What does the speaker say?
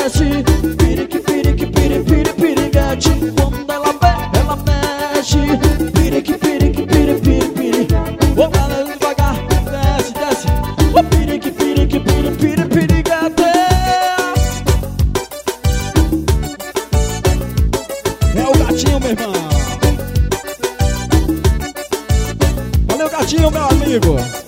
desce. Pirique, pirique, piri, piri, piriguete. Quando ela mexe. Pirique, pirique, piri, piri, piri. Vou lá devagar, desce, desce. O pirique, pirique, piri, piri, piriguete. É o gatinho, meu irmão. Valeu, gatinho, meu amigo.